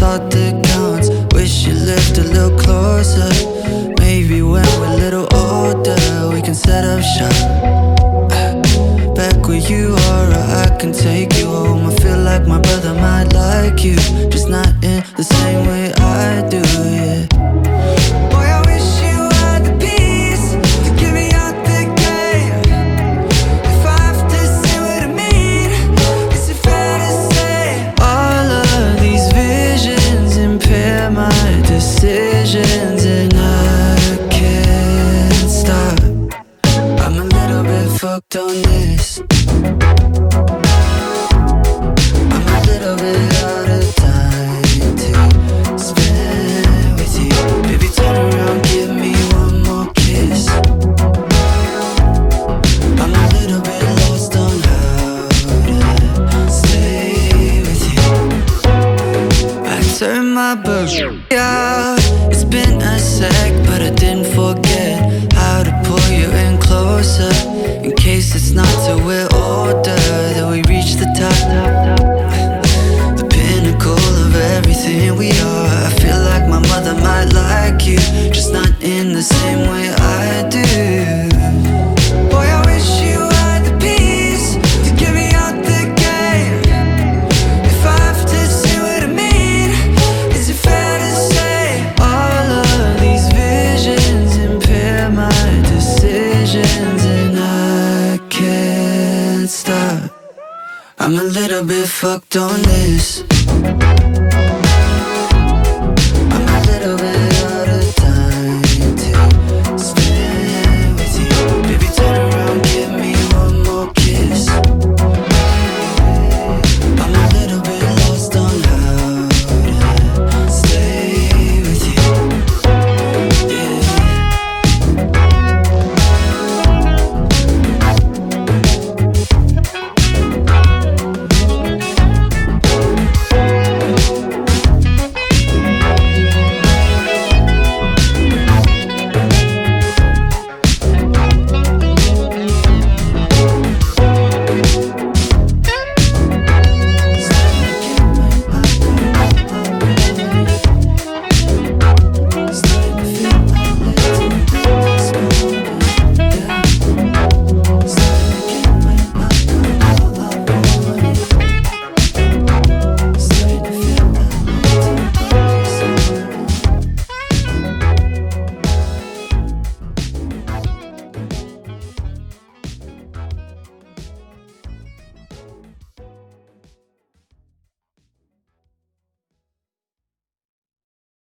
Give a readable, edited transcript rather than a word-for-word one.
thought that counts. Wish you lived a little closer. Maybe when we're a little older, we can set up shop back where you are, or I can take you home. I feel like my brother might like you, just not in the same way I do, yeah. Boy, I wish you had the peace to get me out the game. If I have to say what I mean, is it fair to say all of these visions impair my decisions, and I can't stop. I'm a little bit fucked on this. I'm a little bit out of time to spend with you. Baby, turn around, give me one more kiss. I'm a little bit lost on how to stay with you. I turned my burger out. It's been a sec, but I didn't forget how to pull you in closer, in case it's not till we're older that we reach the top, the pinnacle of everything we are. I feel like my mother might like you, just not in the same way I do. Boy, I wish you had the peace to get me out the game. If I have to say what I mean, is it fair to say all of these visions impair my decisions, and I can't stop. I'm a little bit fucked on this.